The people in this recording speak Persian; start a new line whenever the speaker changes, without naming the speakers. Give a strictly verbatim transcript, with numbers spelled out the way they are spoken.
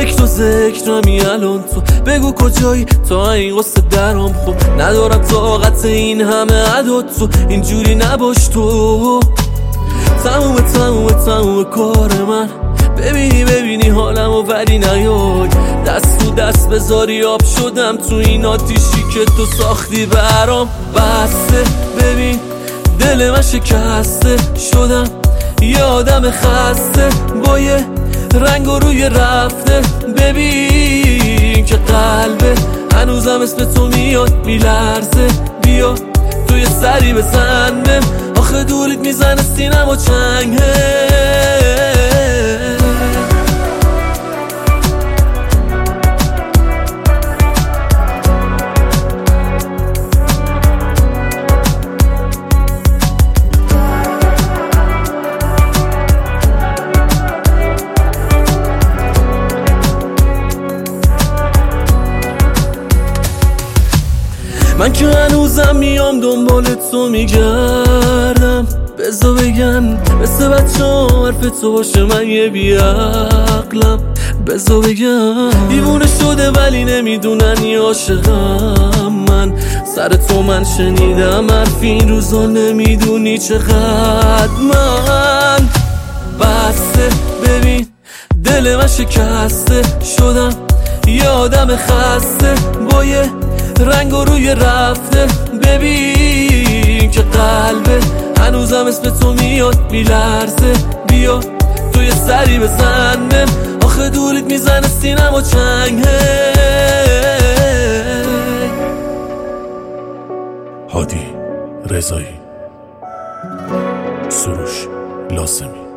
فکر و ذکرمی الان تو بگو کجایی تا این قصه درام خوب ندارم طاقت این همه عدد تو اینجوری نباش تو تموم تموم تموم کار من ببینی ببینی حالمو ولی نیای دست تو دست بذاری آب شدم تو این آتیشی که تو ساختی برام بسته ببین دل من شکسته شدم یه آدم خسته با یه رنگ و روی رفته ببین که قلبه هنوزم اسم تو میاد میلرزه بیا توی سری بزن بهم آخه دوریت میزنه سینم و چنگه من که هنوزم میام دنبال تو میگردم بذار بگن مثل بچه ها حرف تو باشه من یه بیعقلم بذار بگن دیوونه شده ولی نمیدونن یه عاشقم من سر تو من شنیدم حرف این روزا نمیدونی چقدر من بسته ببین دل من شکسته شدم یه آدم خسته با یه رنگ و روی رفته ببین که قلبه هنوزم اسم تو میاد میلرزه بیا توی سری بزن بهم آخه دوریت میزنه سینم و چنگه
هادی رضایی، سروش لاسمی.